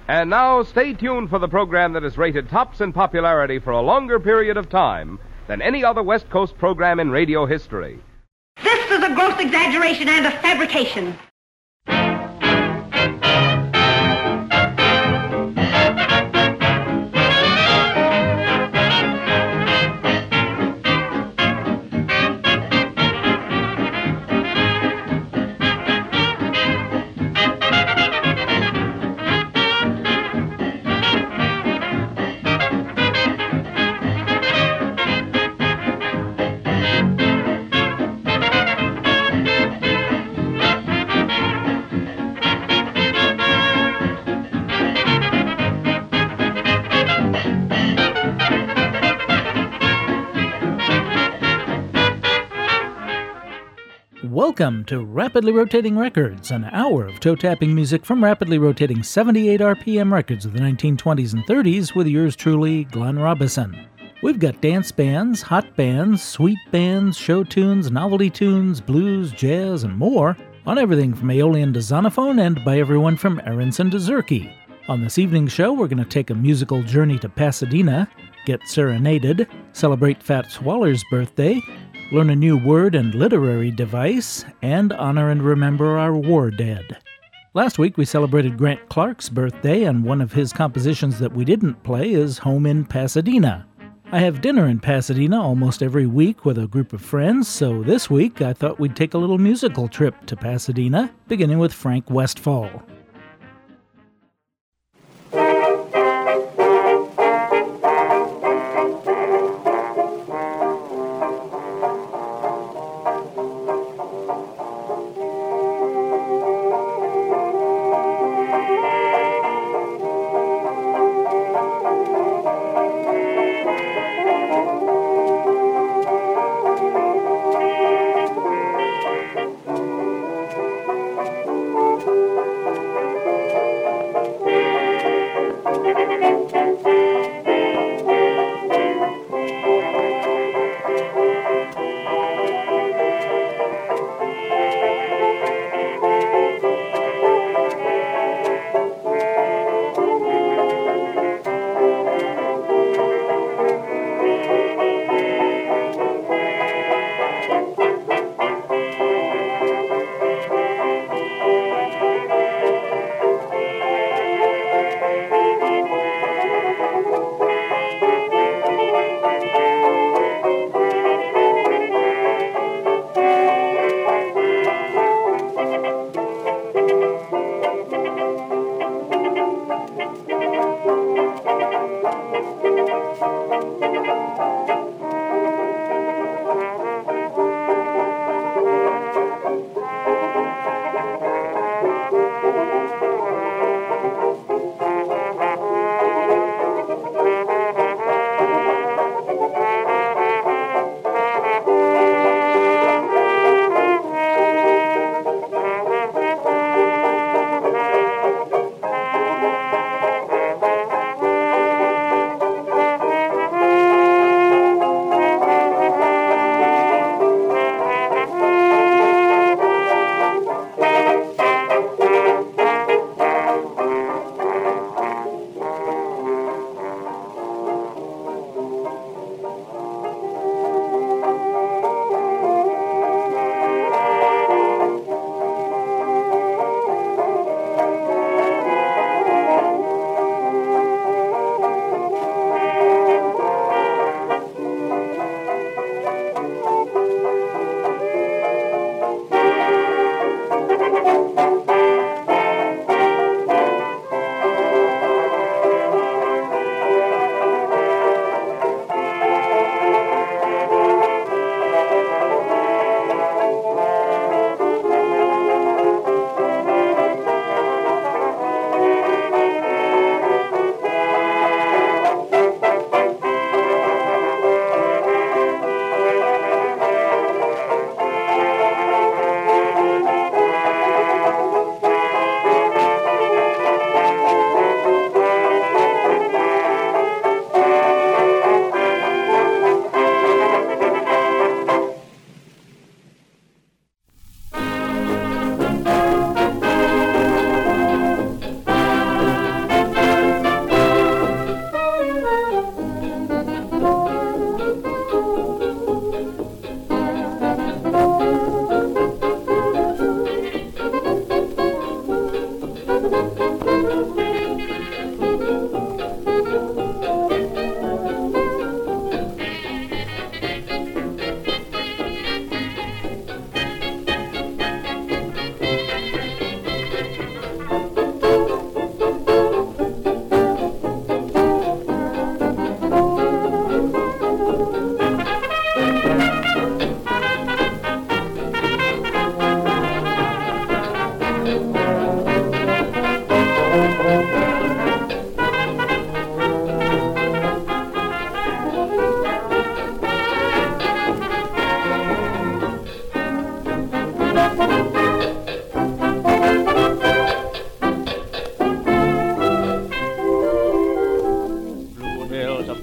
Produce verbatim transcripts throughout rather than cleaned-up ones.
And now, stay tuned for the program that is rated tops in popularity for a longer period of time than any other West Coast program in radio history. This is a gross exaggeration and a fabrication. Welcome to Rapidly Rotating Records, an hour of toe-tapping music from rapidly rotating seventy-eight R P M records of the nineteen twenties and thirties with yours truly, Glenn Robison. We've got dance bands, hot bands, sweet bands, show tunes, novelty tunes, blues, jazz, and more on everything from Aeolian to Zonophone and by everyone from Aronson to Zurke. On this evening's show, we're going to take a musical journey to Pasadena, get serenaded, celebrate Fats Waller's birthday, learn a new word and literary device, and honor and remember our war dead. Last week we celebrated Grant Clark's birthday, and one of his compositions that we didn't play is Home in Pasadena. I have dinner in Pasadena almost every week with a group of friends, so this week I thought we'd take a little musical trip to Pasadena, beginning with Frank Westphal.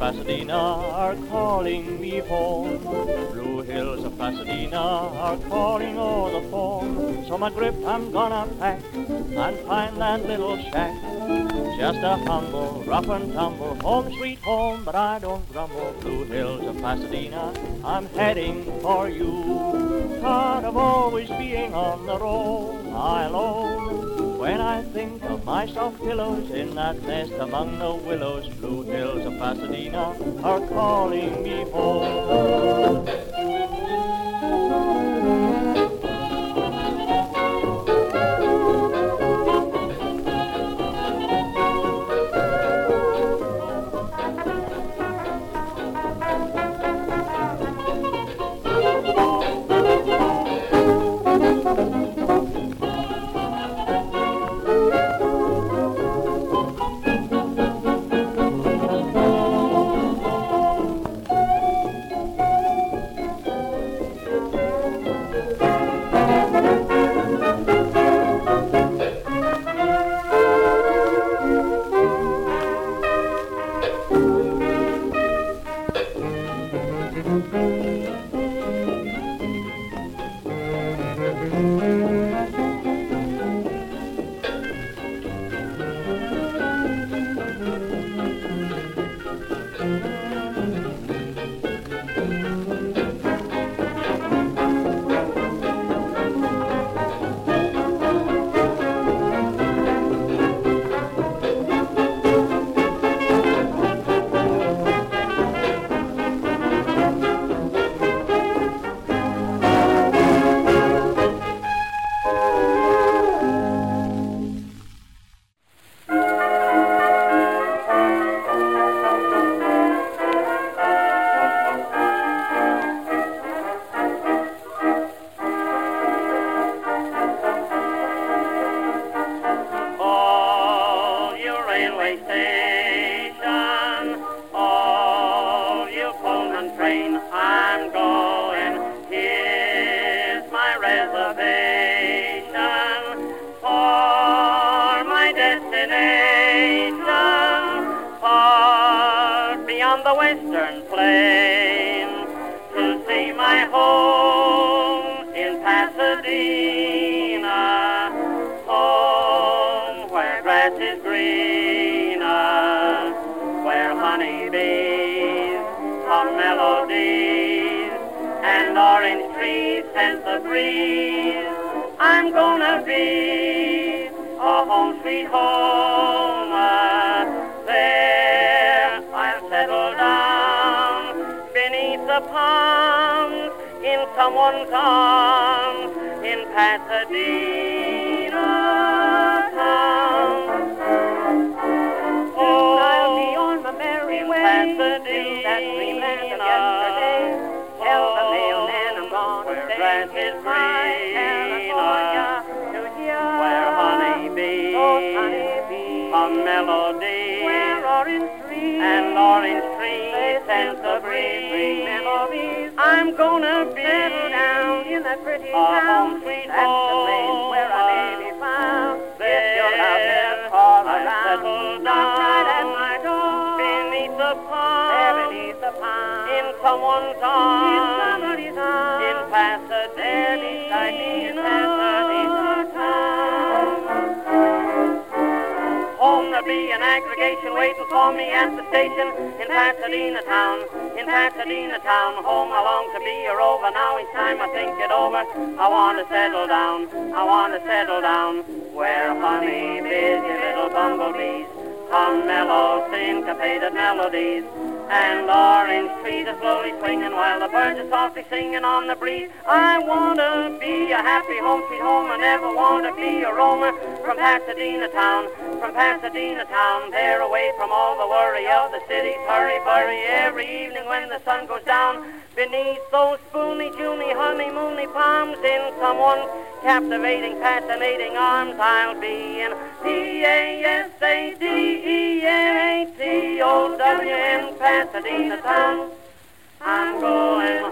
Pasadena are calling me home. Blue hills of Pasadena are calling o'er the phone. So my grip I'm gonna pack and find that little shack. Just a humble, rough and tumble, home sweet home, but I don't grumble. Blue hills of Pasadena, I'm heading for you. Tired of always being on the road, I alone. When I think of my soft pillows in that nest among the willows, blue hills of Pasadena are calling me home. And orange trees are slowly swinging while the birds are softly singing on the breeze. I want to be a happy home sweet home. I never want to be a roamer from Pasadena town. From Pasadena town, there away from all the worry of the city's hurry-burry. Every evening when the sun goes down, beneath those spoony, Juny, honeymoony palms, in someone's captivating, fascinating arms, I'll be in P A S A D E N A T O W in Pasadena town. I'm going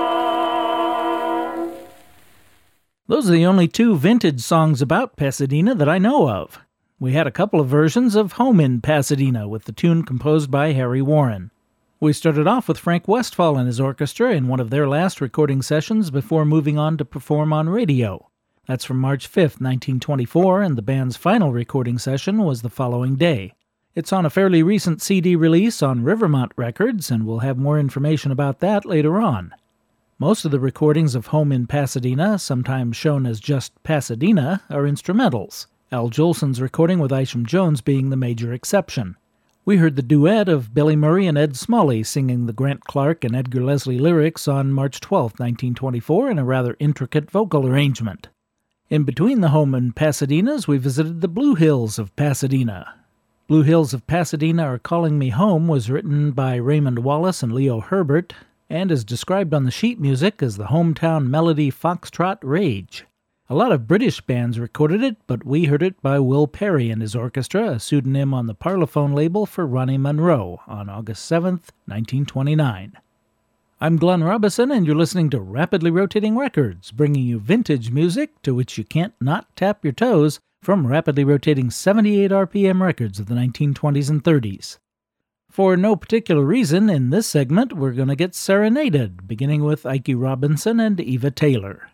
home. Those are the only two vintage songs about Pasadena that I know of. We had a couple of versions of Home in Pasadena with the tune composed by Harry Warren. We started off with Frank Westphal and his orchestra in one of their last recording sessions before moving on to perform on radio. That's from March fifth, nineteen twenty-four, and the band's final recording session was the following day. It's on a fairly recent C D release on Rivermont Records, and we'll have more information about that later on. Most of the recordings of Home in Pasadena, sometimes shown as just Pasadena, are instrumentals, Al Jolson's recording with Isham Jones being the major exception. We heard the duet of Billy Murray and Ed Smalley singing the Grant Clark and Edgar Leslie lyrics on March twelfth, nineteen twenty-four, in a rather intricate vocal arrangement. In between the Home in Pasadenas, we visited the Blue Hills of Pasadena. Blue Hills of Pasadena Are Calling Me Home was written by Raymond Wallace and Leo Herbert, and is described on the sheet music as the hometown melody Foxtrot Rage. A lot of British bands recorded it, but we heard it by Will Perry and his orchestra, a pseudonym on the Parlophone label for Ronnie Monroe, on August seventh, nineteen twenty-nine. I'm Glenn Robison, and you're listening to Rapidly Rotating Records, bringing you vintage music to which you can't not tap your toes from rapidly rotating seventy-eight R P M records of the nineteen twenties and thirties. For no particular reason, in this segment, we're going to get serenaded, beginning with Ike Robinson and Eva Taylor.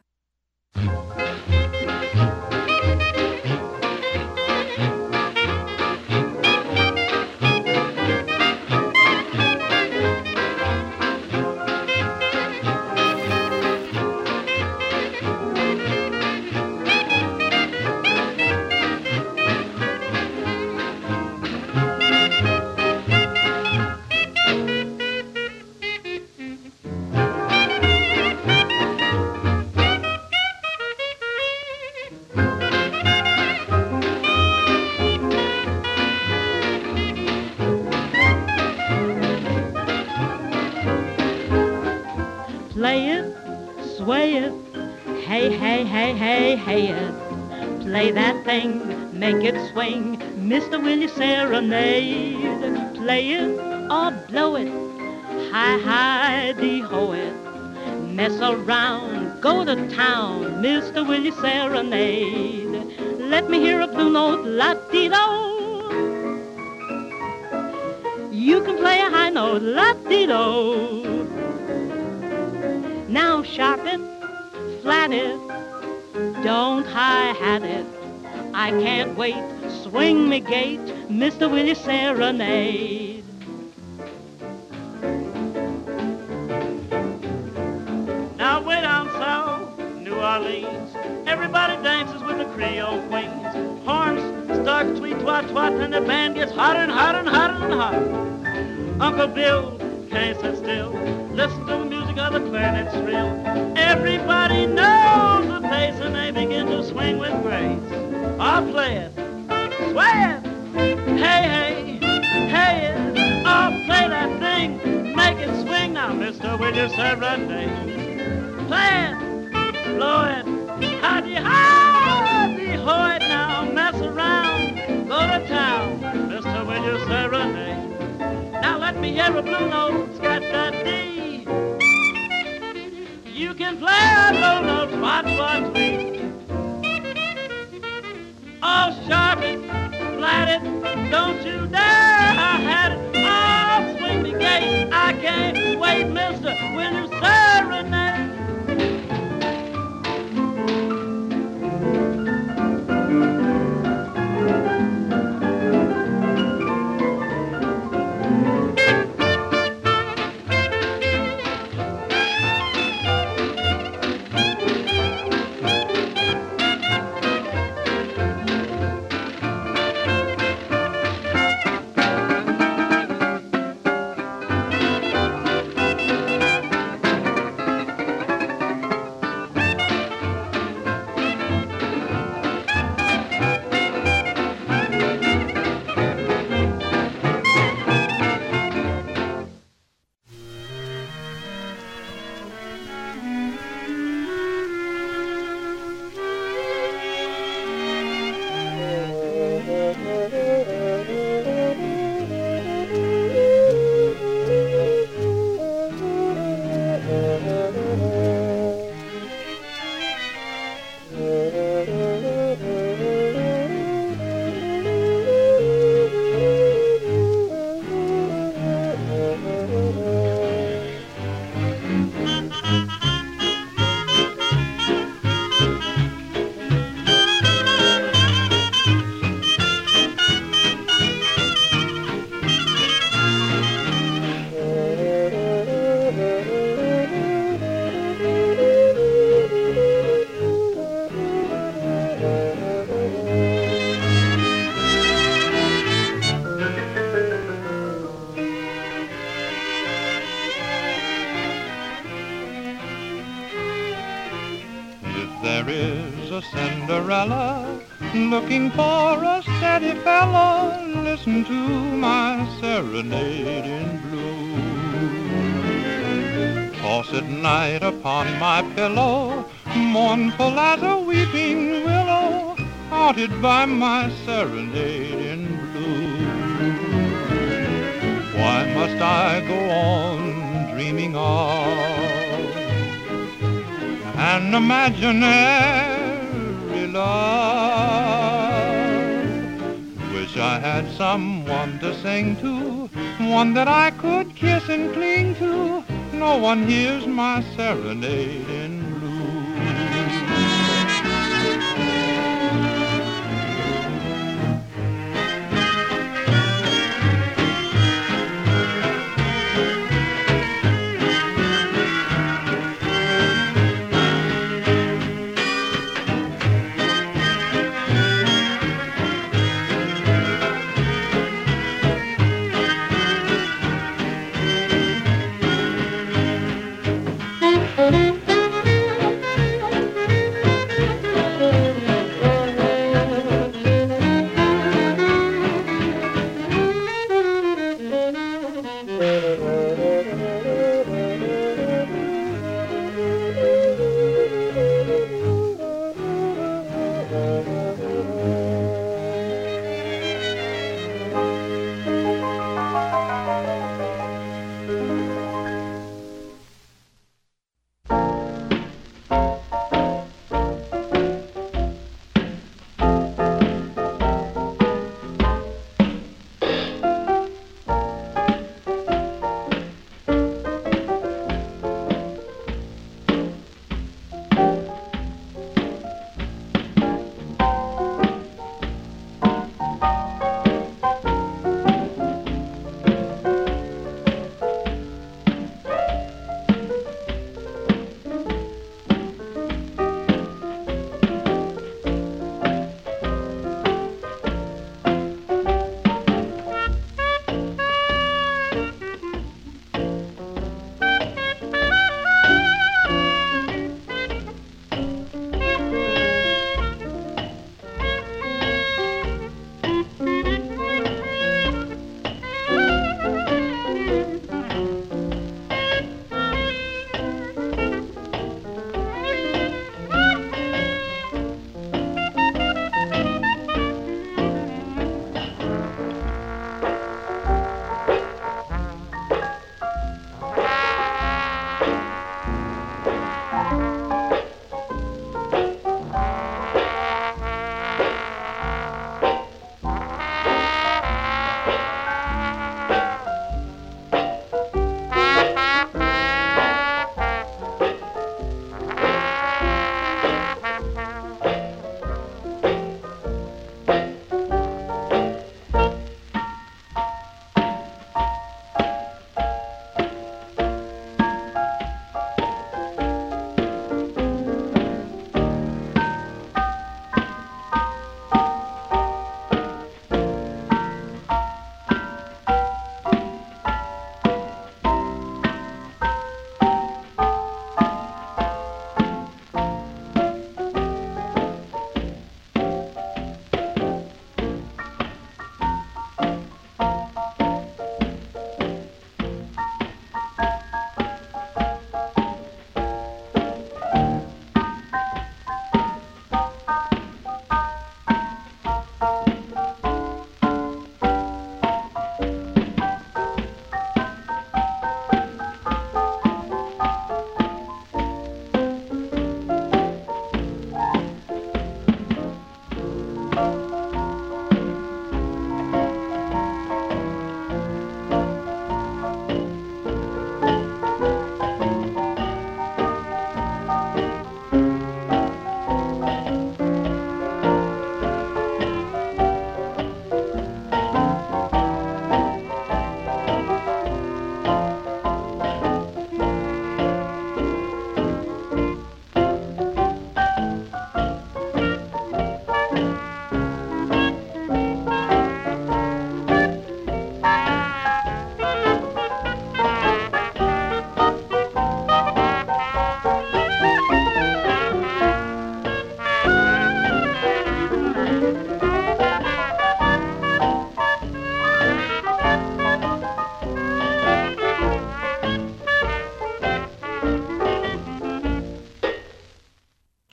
Play it, sway it, hey, hey, hey, hey, hey it. Play that thing, make it swing, Mister Will You Serenade? Play it or blow it, hi, hi, dee-ho it. Mess around, go to town, Mister Will You Serenade? Let me hear a blue note, la-dee-do. You can play a high note, la-dee-do. Now sharp it, flat it, don't hi-hat it. I can't wait, swing me gait, Mister Will You Serenade? Now way down south, New Orleans, everybody dances with the Creole queens. Horns start tweet twat twat, and the band gets hotter and hotter and hotter and hotter. Uncle Bill can't sit still, listen to the music of the clarinet's thrill. Everybody knows the pace, and they begin to swing with grace. I'll play it, sway it, hey, hey, hey it. I'll play that thing, make it swing now, Mister Will You Serenade? Play it, blow it, howdy, howdy, ho it now, mess around, go to town, Mister Will You Serenade? Now let me hear a blue note, scratch that D. You can play a blue note, twat, twat, tweet. Oh, sharp it, flat it, don't you dare hi-hat it. Oh, swing me gate, I can't wait, Mister Will You Serenade? is a Cinderella looking for a steady fella. Listen to my serenade in blue. Toss at night upon my pillow, mournful as a weeping willow, haunted by my serenade in blue. Why must I go on dreaming of an imaginary love? Wish I had someone to sing to, one that I could kiss and cling to. No one hears my serenade in blue.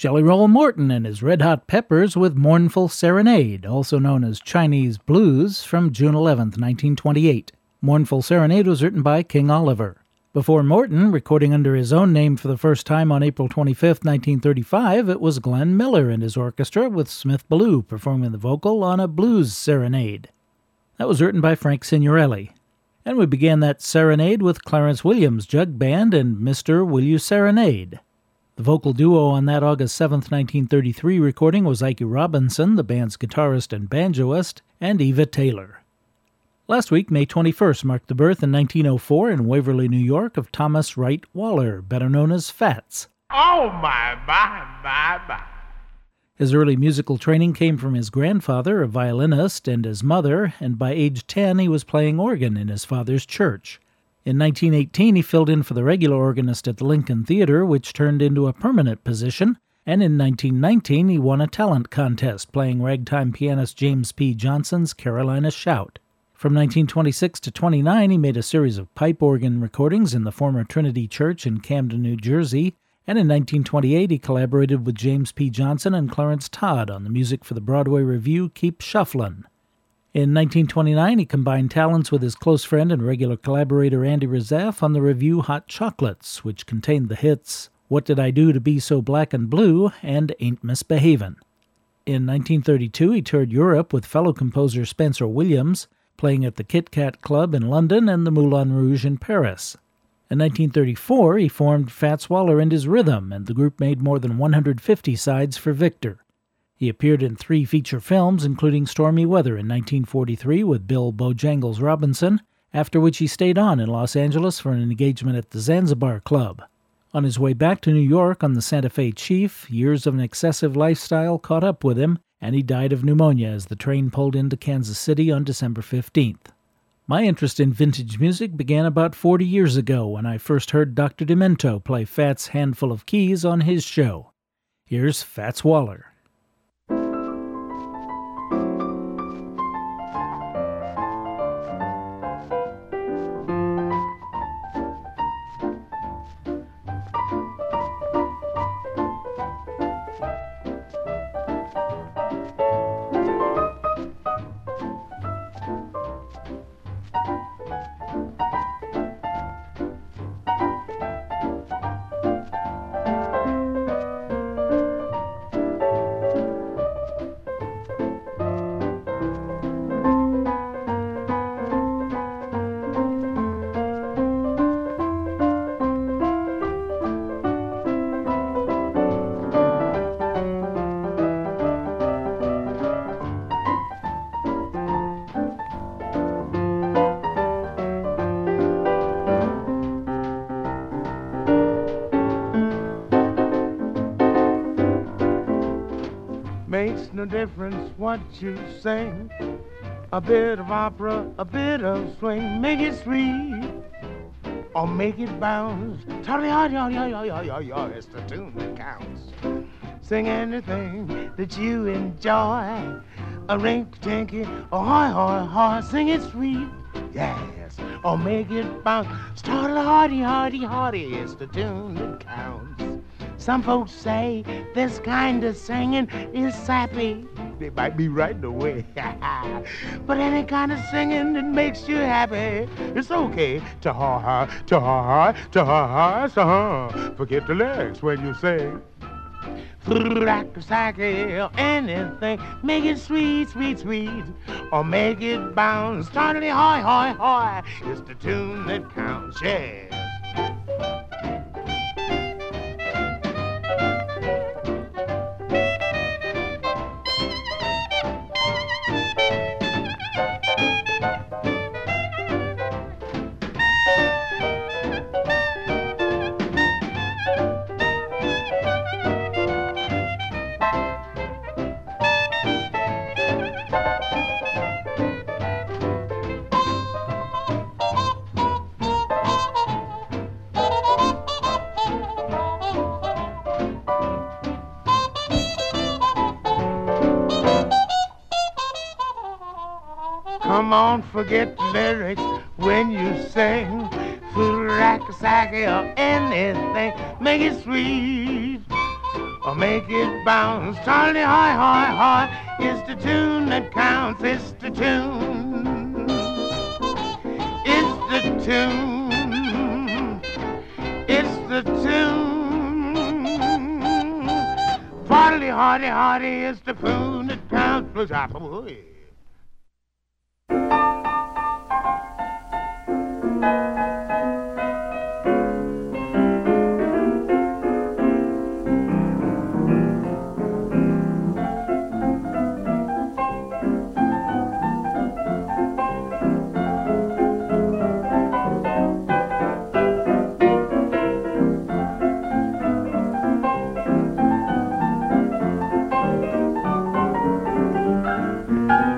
Jelly Roll Morton and his Red Hot Peppers with Mournful Serenade, also known as Chinese Blues, from June eleventh, nineteen twenty-eight. Mournful Serenade was written by King Oliver. Before Morton, recording under his own name for the first time on April twenty-fifth, nineteen thirty-five, it was Glenn Miller and his orchestra with Smith Ballou performing the vocal on a blues serenade. That was written by Frank Signorelli. And we began that serenade with Clarence Williams Jug Band and Mister Will You Serenade. The vocal duo on that August seventh, nineteen thirty-three recording was Ike Robinson, the band's guitarist and banjoist, and Eva Taylor. Last week, May twenty-first, marked the birth in nineteen oh four in Waverly, New York, of Thomas Wright Waller, better known as Fats. Oh, my, my, my, my. His early musical training came from his grandfather, a violinist, and his mother, and by age ten he was playing organ in his father's church. In nineteen eighteen, he filled in for the regular organist at the Lincoln Theater, which turned into a permanent position, and in nineteen nineteen he won a talent contest playing ragtime pianist James P. Johnson's Carolina Shout. From nineteen twenty-six to twenty-nine, he made a series of pipe organ recordings in the former Trinity Church in Camden, New Jersey, and in nineteen twenty-eight he collaborated with James P. Johnson and Clarence Todd on the music for the Broadway revue Keep Shufflin'. In nineteen twenty-nine, he combined talents with his close friend and regular collaborator Andy Razaf on the revue Hot Chocolates, which contained the hits What Did I Do to Be So Black and Blue and Ain't Misbehavin'. In nineteen thirty-two, he toured Europe with fellow composer Spencer Williams, playing at the Kit Kat Club in London and the Moulin Rouge in Paris. In nineteen thirty-four, he formed Fats Waller and his Rhythm, and the group made more than one hundred fifty sides for Victor. He appeared in three feature films, including Stormy Weather in nineteen forty-three with Bill Bojangles Robinson, after which he stayed on in Los Angeles for an engagement at the Zanzibar Club. On his way back to New York on the Santa Fe Chief, years of an excessive lifestyle caught up with him, and he died of pneumonia as the train pulled into Kansas City on December fifteenth. My interest in vintage music began about forty years ago when I first heard Doctor Demento play Fats' Handful of Keys on his show. Here's Fats Waller. Makes no difference what you sing. A bit of opera, a bit of swing. Make it sweet or make it bounce. It's the tune that counts. Sing anything that you enjoy. A rink-tinky, a hoy-hoy-hoy. Sing it sweet, yes, or make it bounce. Start a hardy-hardy-hardy. It's the tune that counts. Some folks say this kind of singing is sappy. They might be right in a way. But any kind of singing that makes you happy, it's okay to ha-ha, to ha-ha, to ha-ha, to ha. Forget the lyrics when you sing. Rack-a-sacky or anything, make it sweet, sweet, sweet, or make it bounce. Totally hoy, hoy, hoy. It's the tune that counts, yes. Come on, forget the lyrics when you sing. Rack-a-sacky or anything, make it sweet or make it bounce. Charlie, hi, hi, hi, it's the tune that counts. It's the tune. It's the tune. It's the tune. Farley, hardy, hardy, it's the tune that counts. Blues apple, boy. Thank you.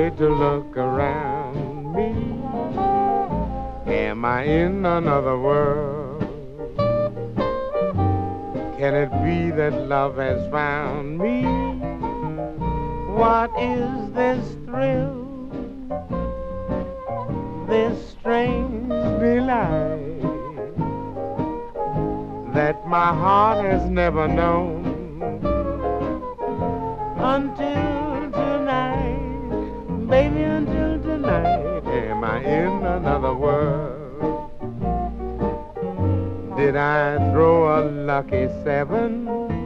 afraid to look around me. Am I in another world? Can it be that love has found me? What is this thrill, this strange delight that my heart has never known until tonight, baby, until tonight? Am I in another world? Did I throw a lucky seven?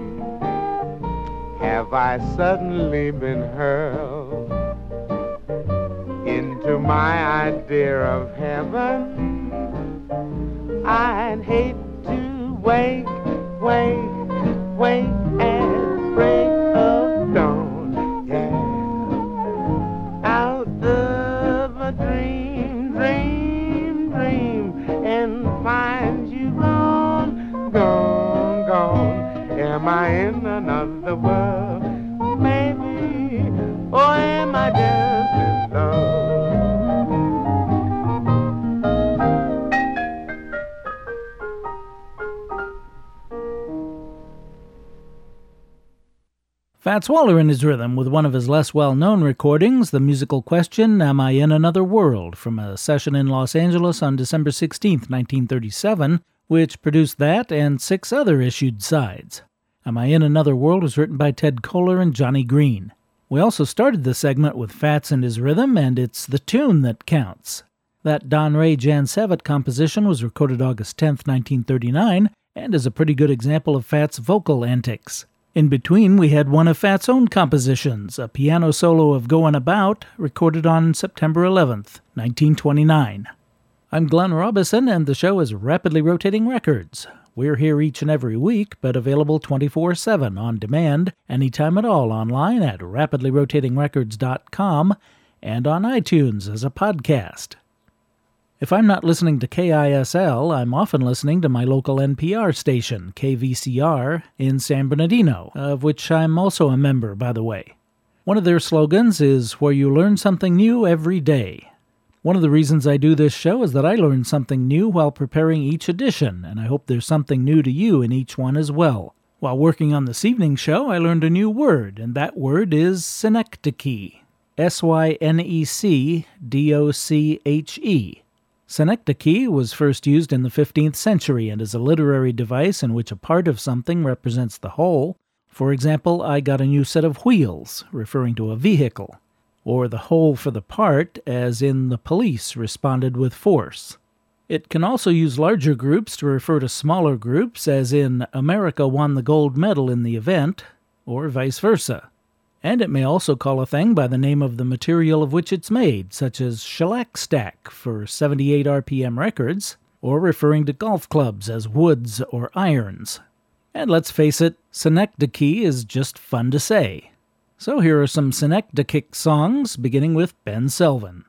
Have I suddenly been hurled into my idea of heaven? I'd hate to wake, wake, wake at break of dawn, yeah, out of a dream, dream, dream, and find you gone, gone, gone. Am I in another world, maybe, or am I just in love? Fats Waller in his rhythm with one of his less well-known recordings, the musical question, Am I in Another World, from a session in Los Angeles on December sixteenth, nineteen thirty-seven, which produced that and six other issued sides. Am I in Another World was written by Ted Koehler and Johnny Green. We also started the segment with Fats and his rhythm, and it's the tune that counts. That Don Ray Jansevic composition was recorded August tenth, nineteen thirty-nine, and is a pretty good example of Fats' vocal antics. In between, we had one of Fats' own compositions, a piano solo of Goin' About, recorded on September eleventh, nineteen twenty-nine. I'm Glenn Robison, and the show is Rapidly Rotating Records. We're here each and every week, but available twenty-four seven on demand, anytime at all online at rapidly rotating records dot com and on iTunes as a podcast. If I'm not listening to K I S L, I'm often listening to my local N P R station, K V C R, in San Bernardino, of which I'm also a member, by the way. One of their slogans is, where you learn something new every day. One of the reasons I do this show is that I learn something new while preparing each edition, and I hope there's something new to you in each one as well. While working on this evening's show, I learned a new word, and that word is synecdoche. S Y N E C D O C H E. Synecdoche was first used in the fifteenth century and is a literary device in which a part of something represents the whole. For example, I got a new set of wheels, referring to a vehicle. Or the whole for the part, as in the police responded with force. It can also use larger groups to refer to smaller groups, as in America won the gold medal in the event, or vice versa. And it may also call a thing by the name of the material of which it's made, such as shellac stack for seventy-eight R P M records, or referring to golf clubs as woods or irons. And let's face it, synecdoche is just fun to say. So here are some synecdoche songs, beginning with Ben Selvin.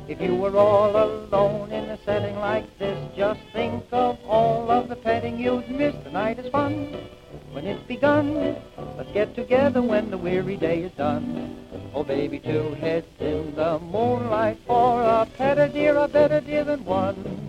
If you were all alone in a setting like this, just think of all of the petting you'd miss. The night is fun when it's begun. Let's get together when the weary day is done. Oh, baby, two heads in the moonlight for a pet a dear, a better dear than one.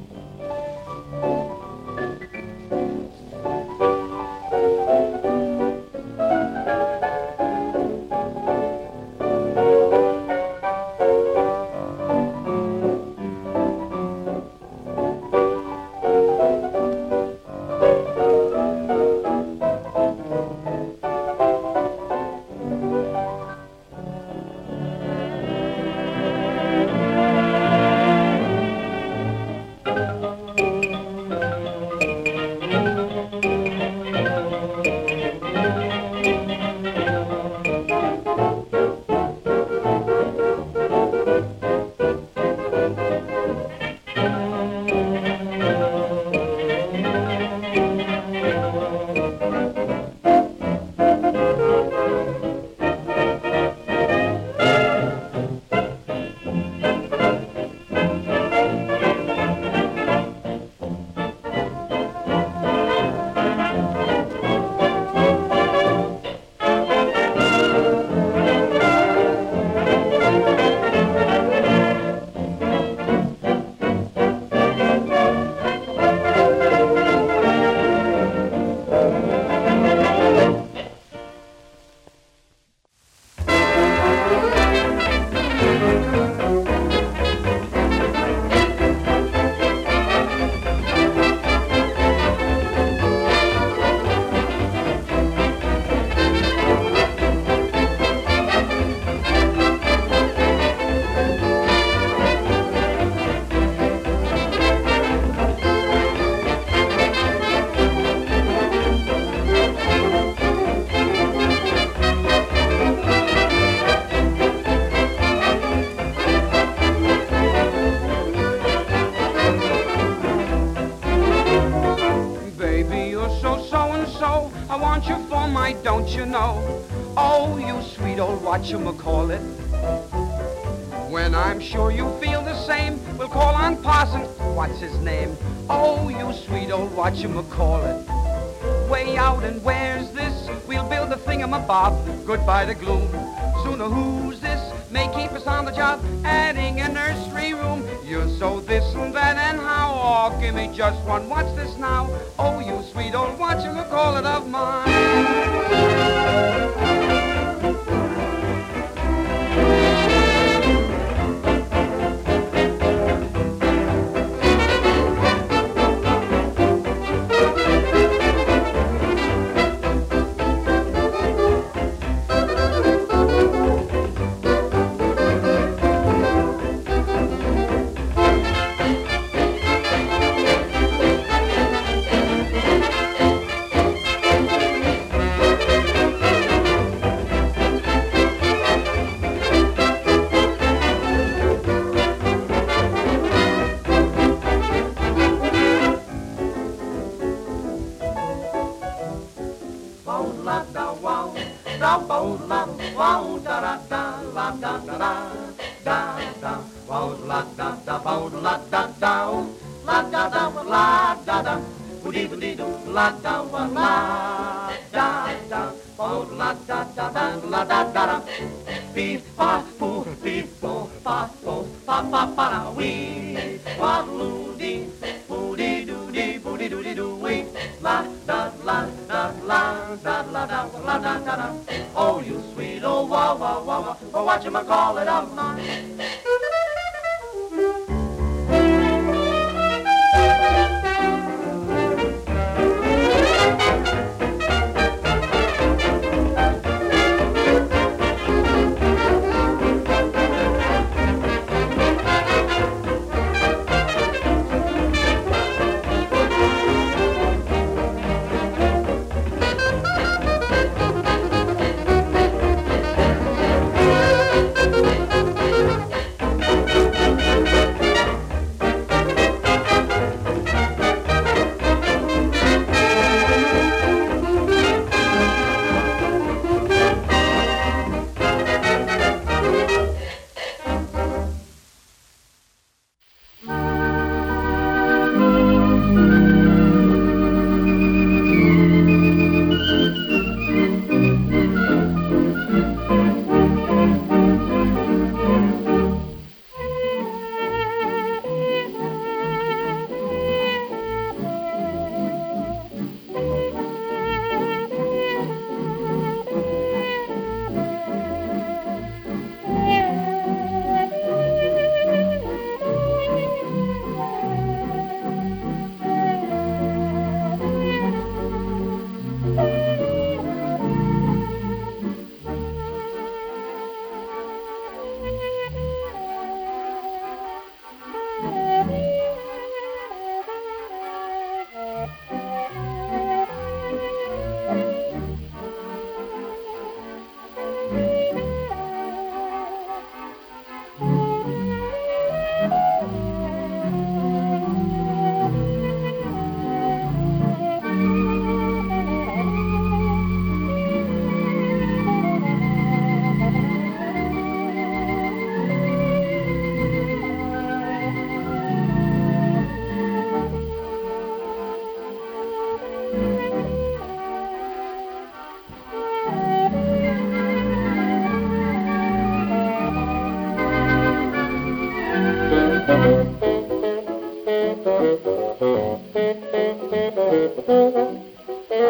Don't you know? Oh, you sweet old whatchamacallit. When I'm sure you feel the same, we'll call on Parson, what's his name? Oh, you sweet old whatchamacallit. Way out and where's this? We'll build a thingamabob, goodbye to gloom. Sooner who's this? May keep us on the job, adding a nursery room. You're so this and that and how? Oh, give me just one, what's this now? Oh, you sweet old whatchamacallit of mine. Oh, you sweet old wah wah wah wah, oh, whatchamacallit of mine.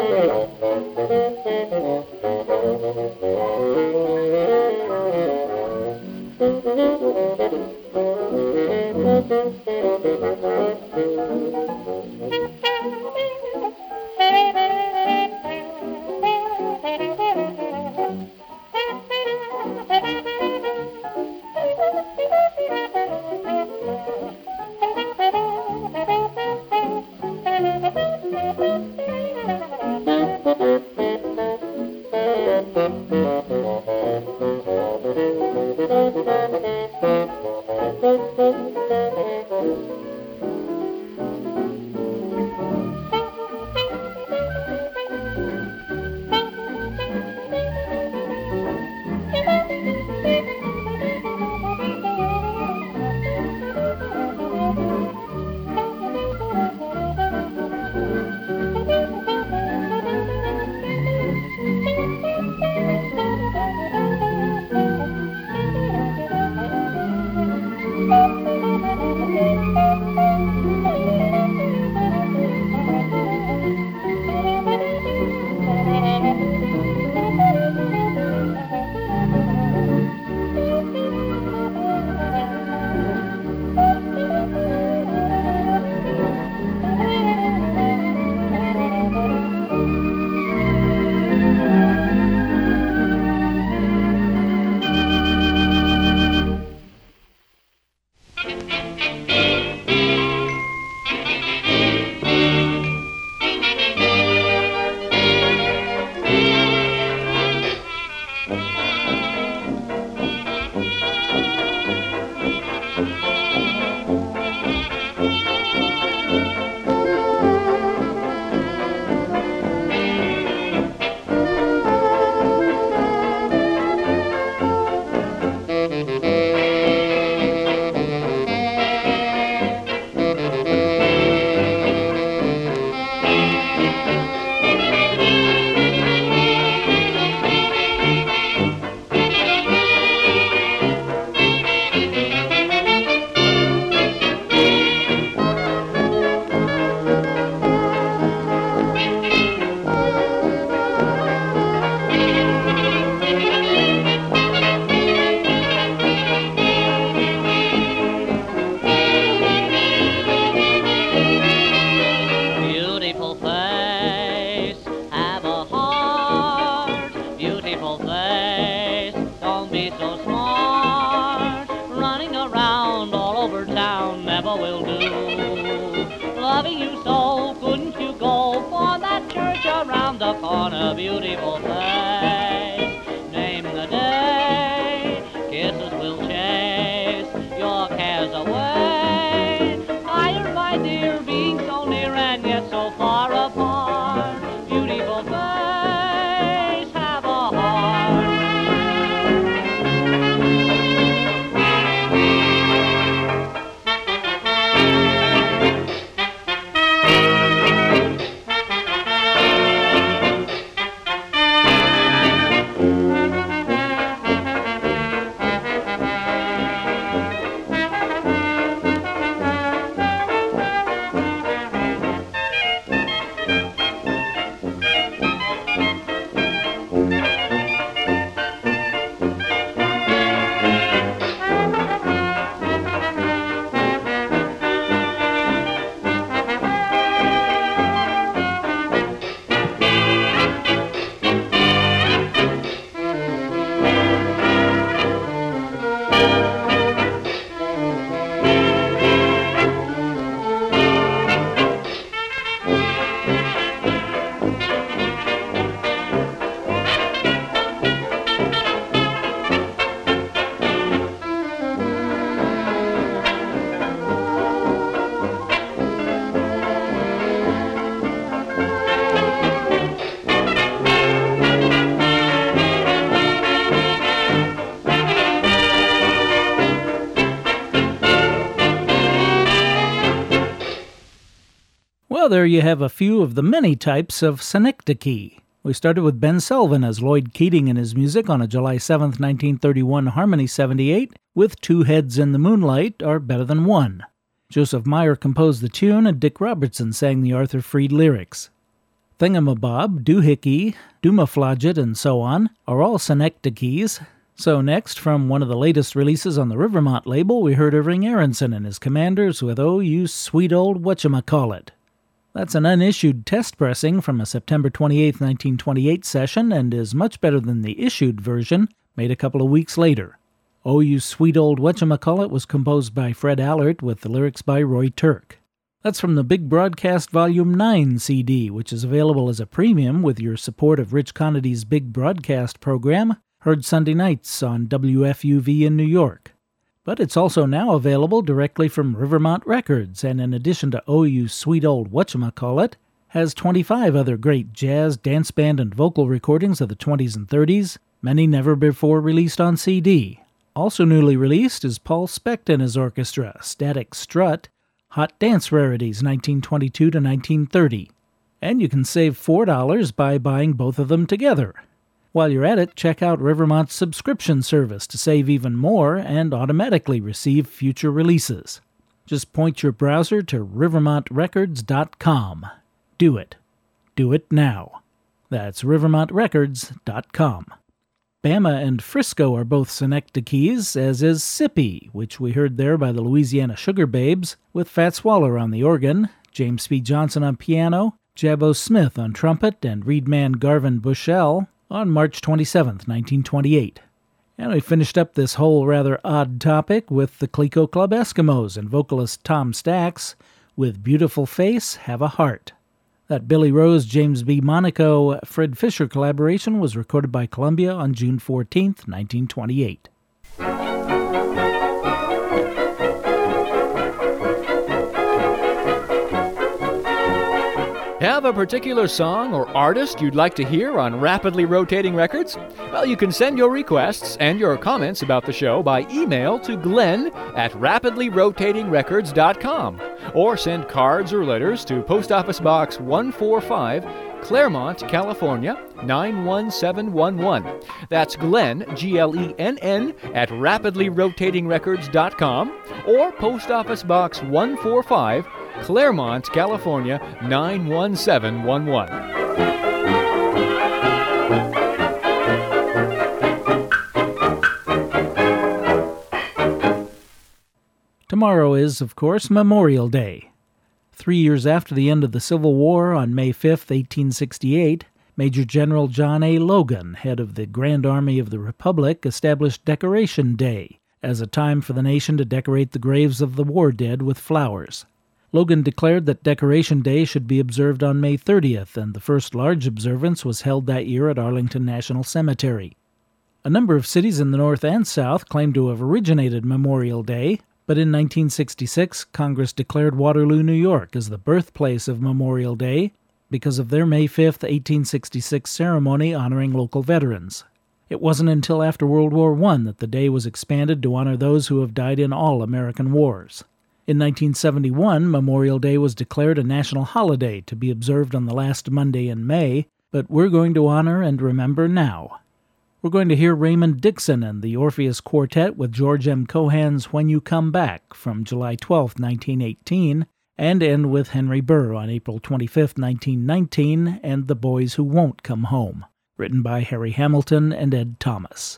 Well, there you have a few of the many types of synecdoche. We started with Ben Selvin as Lloyd Keating in his music on a July seventh, nineteen thirty-one Harmony seventy-eight, with Two Heads in the Moonlight Are Better Than One. Joseph Meyer composed the tune and Dick Robertson sang the Arthur Freed lyrics. thingamabob, doohickey, doomaflauget, and so on are all synecdoches. So next, from one of the latest releases on the Rivermont label, we heard Irving Aronson and his Commanders with Oh You Sweet Old Whatchamacallit. That's an unissued test pressing from a September twenty-eighth, nineteen twenty-eight session and is much better than the issued version, made a couple of weeks later. Oh You Sweet Old Whatchamacallit was composed by Fred Allert with the lyrics by Roy Turk. That's from the Big Broadcast Volume nine C D, which is available as a premium with your support of Rich Connidy's Big Broadcast program, heard Sunday nights on W F U V in New York. But it's also now available directly from Rivermont Records, and in addition to Oh You Sweet Old Whatchamacallit, has twenty-five other great jazz, dance band, and vocal recordings of the twenties and thirties, many never before released on C D. Also newly released is Paul Specht and his orchestra, Static Strut, Hot Dance Rarities nineteen twenty-two to nineteen thirty. And you can save four dollars by buying both of them together. While you're at it, check out Rivermont's subscription service to save even more and automatically receive future releases. Just point your browser to rivermont records dot com. Do it. Do it now. That's rivermont records dot com. Bama and Frisco are both synecdoches, as is Sippy, which we heard there by the Louisiana Sugar Babes, with Fats Waller on the organ, James P. Johnson on piano, Jabbo Smith on trumpet, and reedman Garvin Bushell on March twenty-seventh, nineteen twenty-eight. And we finished up this whole rather odd topic with the Clico Club Eskimos and vocalist Tom Stax with Beautiful Face, Have a Heart. That Billy Rose, James B. Monaco, Fred Fisher collaboration was recorded by Columbia on June fourteenth, nineteen twenty-eight. Have a particular song or artist you'd like to hear on Rapidly Rotating Records? Well, you can send your requests and your comments about the show by email to Glenn at rapidly rotating records dot com, or send cards or letters to Post Office Box one forty-five, Claremont, California, nine one seven one one. That's Glenn, G L E N N, at rapidly rotating records dot com, or Post Office Box one forty-five, Claremont, California, nine one seven one one. Tomorrow is, of course, Memorial Day. Three years after the end of the Civil War, on May fifth, eighteen sixty-eight, Major General John A. Logan, head of the Grand Army of the Republic, established Decoration Day as a time for the nation to decorate the graves of the war dead with flowers. Logan declared that Decoration Day should be observed on May thirtieth, and the first large observance was held that year at Arlington National Cemetery. A number of cities in the North and South claimed to have originated Memorial Day, but in nineteen sixty-six, Congress declared Waterloo, New York, as the birthplace of Memorial Day because of their May fifth, eighteen sixty-six ceremony honoring local veterans. It wasn't until after World War One that the day was expanded to honor those who have died in all American wars. In nineteen seventy-one, Memorial Day was declared a national holiday to be observed on the last Monday in May, but we're going to honor and remember now. We're going to hear Raymond Dixon and the Orpheus Quartet with George M. Cohan's When You Come Back from July twelfth, nineteen eighteen, and end with Henry Burr on April twenty-fifth, nineteen nineteen, and The Boys Who Won't Come Home, written by Harry Hamilton and Ed Thomas.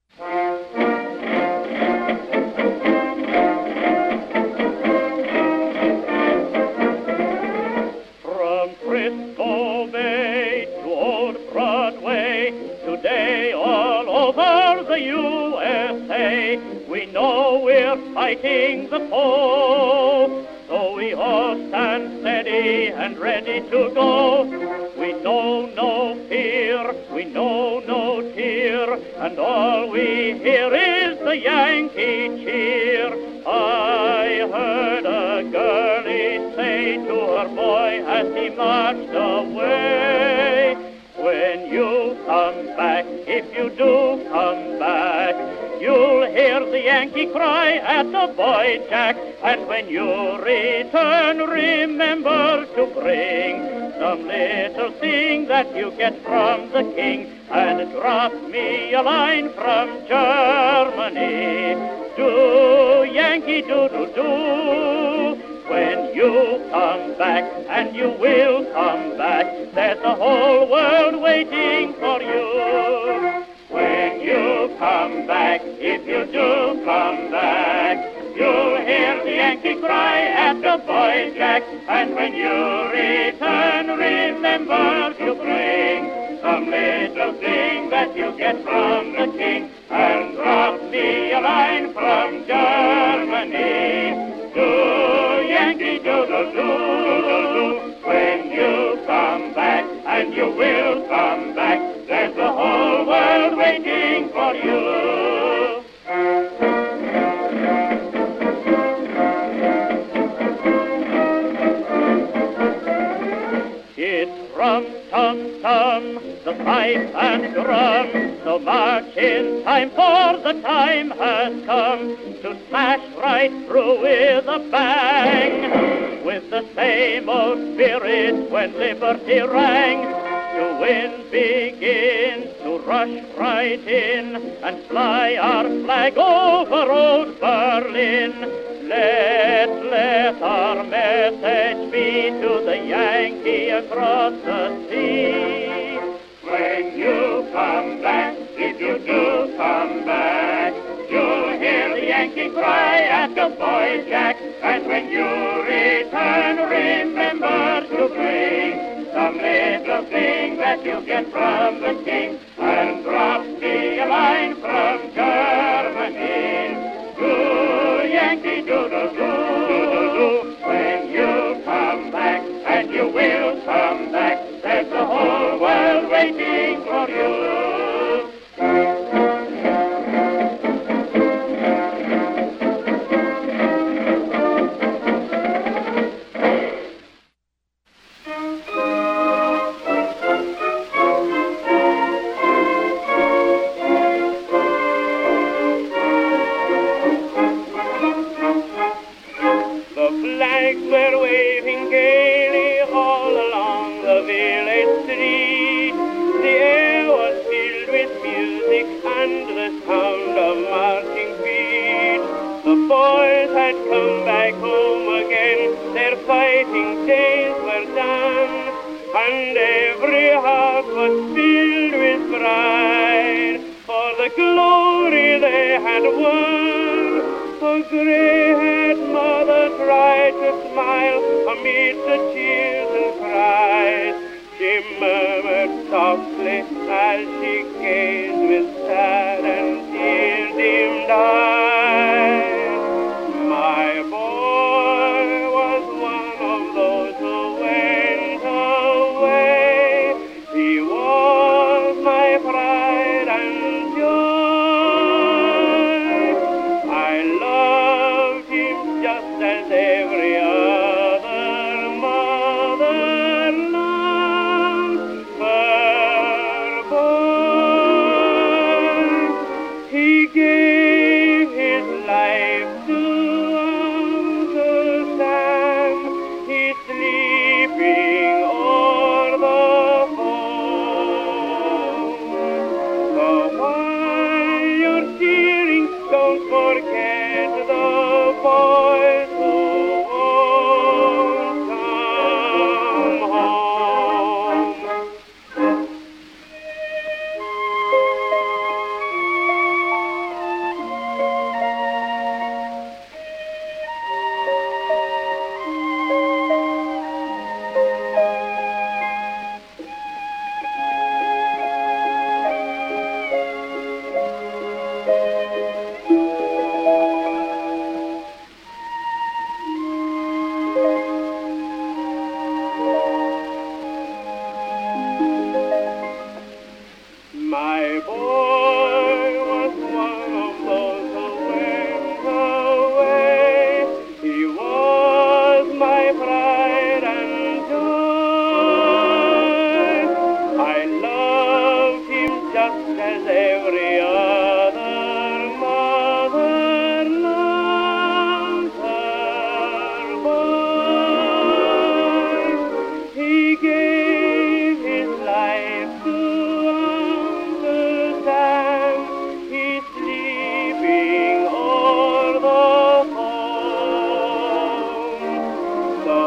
U S A, we know we're fighting the foe, so we all stand steady and ready to go. We know no fear, we know no tear, and all we hear is the Yankee cheer. I heard a girlie say to her boy as he marched away, when you come back, if you do come back, you'll hear the Yankee cry at the boy Jack. And when you return, remember to bring some little thing that you get from the king, and drop me a line from Germany. Do, Yankee, do, do, do. When you you come back, and you will come back, there's the whole world waiting for you. When you come back, if you do come back, you'll hear the Yankee cry at the boy Jack. And when you return, remember to bring some little thing that you get from the king, and drop me a line from Germany. Do Yankee doodle doo. When you come back, and you will come back, there's the whole world waiting for you. It's rum, tum, tum, the pipe and drum, so march in time, for the time has come to smash right through with a bang, with the same old spirit when liberty rang. To win begins to rush right in and fly our flag over old Berlin. Let, let our message be to the Yankee across the sea. When you come back, if you do come back, you'll hear the Yankee cry at the boy Jack. And when you return, remember to bring some little thing that you get from the king, and drop me a line from Germany. Do Yankee doodle doo. When you come back, and you will come back, there's the whole world waiting for you. The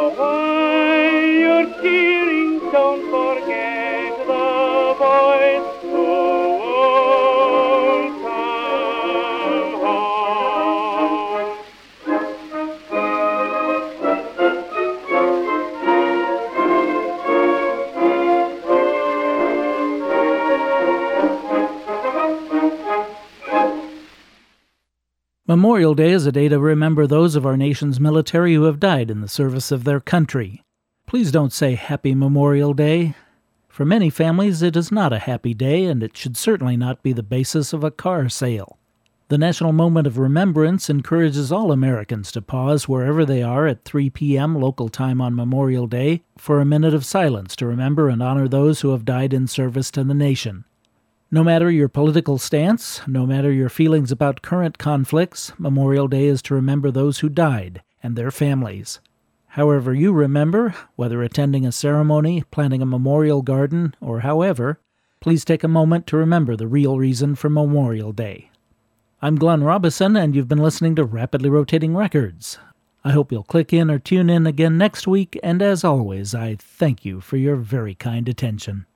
Memorial Day is a day to remember those of our nation's military who have died in the service of their country. Please don't say Happy Memorial Day. For many families, it is not a happy day, and it should certainly not be the basis of a car sale. The National Moment of Remembrance encourages all Americans to pause wherever they are at three p.m. local time on Memorial Day for a minute of silence to remember and honor those who have died in service to the nation. No matter your political stance, no matter your feelings about current conflicts, Memorial Day is to remember those who died and their families. However you remember, whether attending a ceremony, planting a memorial garden, or however, please take a moment to remember the real reason for Memorial Day. I'm Glenn Robison, and you've been listening to Rapidly Rotating Records. I hope you'll click in or tune in again next week, and as always, I thank you for your very kind attention.